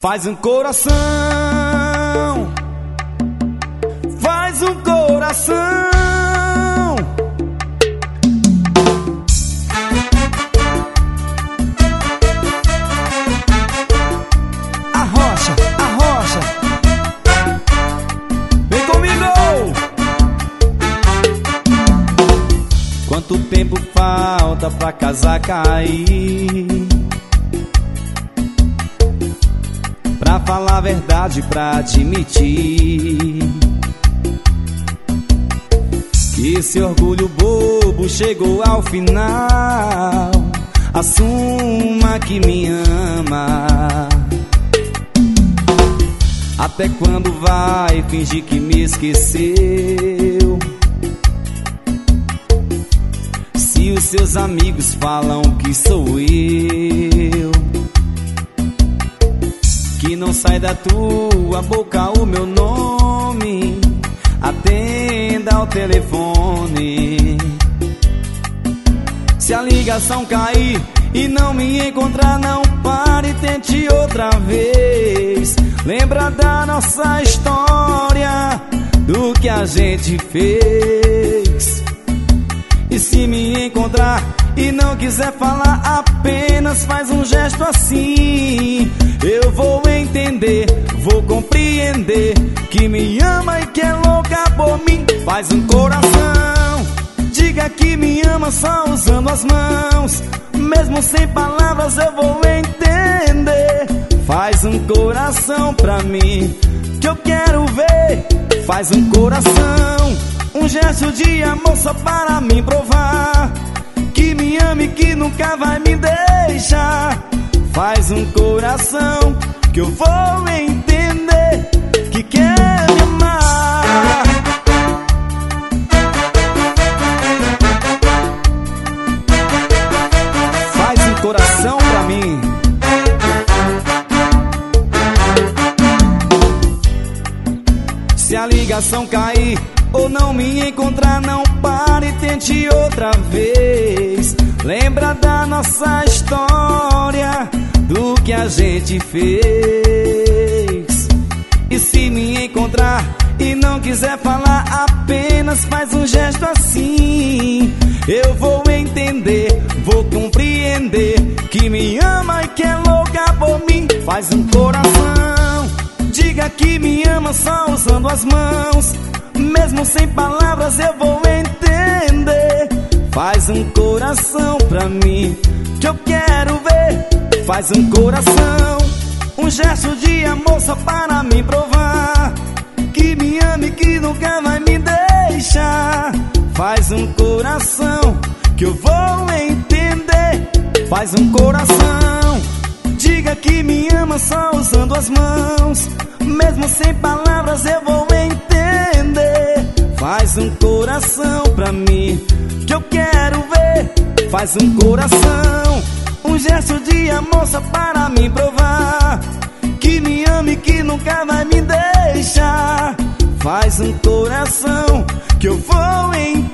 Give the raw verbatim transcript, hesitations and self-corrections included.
Faz um coração, faz um coração. Arrocha, arrocha, vem comigo. Quanto tempo falta pra casa cair? Pra falar a verdade, pra admitir que esse orgulho bobo chegou ao final. Assuma que me ama. Até quando vai fingir que me esqueceu? Se os seus amigos falam que sou eu, que não sai da tua boca o meu nome, atenda ao telefone. Se a ligação cair e não me encontrar, não pare, tente outra vez. Lembra da nossa história, do que a gente fez. E se me encontrar e não quiser falar, apenas faz um gesto assim. Eu vou entender, vou compreender que me ama e que é louca por mim. Faz um coração, diga que me ama só usando as mãos. Mesmo sem palavras eu vou entender. Faz um coração pra mim, que eu quero ver. Faz um coração, um gesto de amor só para me provar que me ama e que nunca vai me deixar. Faz um coração, que eu vou entender que quer me amar. Faz um coração pra mim. Se a ligação cair ou não me encontrar, não pare, tente outra vez. Lembra da nossa história, do que a gente fez. E se me encontrar e não quiser falar, apenas faz um gesto assim. Eu vou entender, vou compreender que me ama e que é louca por mim. Faz um coração, diga que me ama só usando as mãos. Mesmo sem palavras eu vou entender. Faz um coração pra mim, que eu quero ver. Faz um coração, um gesto de amor só para me provar que me ama e que nunca vai me deixar. Faz um coração, que eu vou entender. Faz um coração, diga que me ama só usando as mãos. Mesmo sem palavras eu vou entender. Faz um coração pra mim, que eu quero ver. Faz um coração, um gesto de amor só para me provar que me ama e que nunca vai me deixar. Faz um coração, que eu vou entender.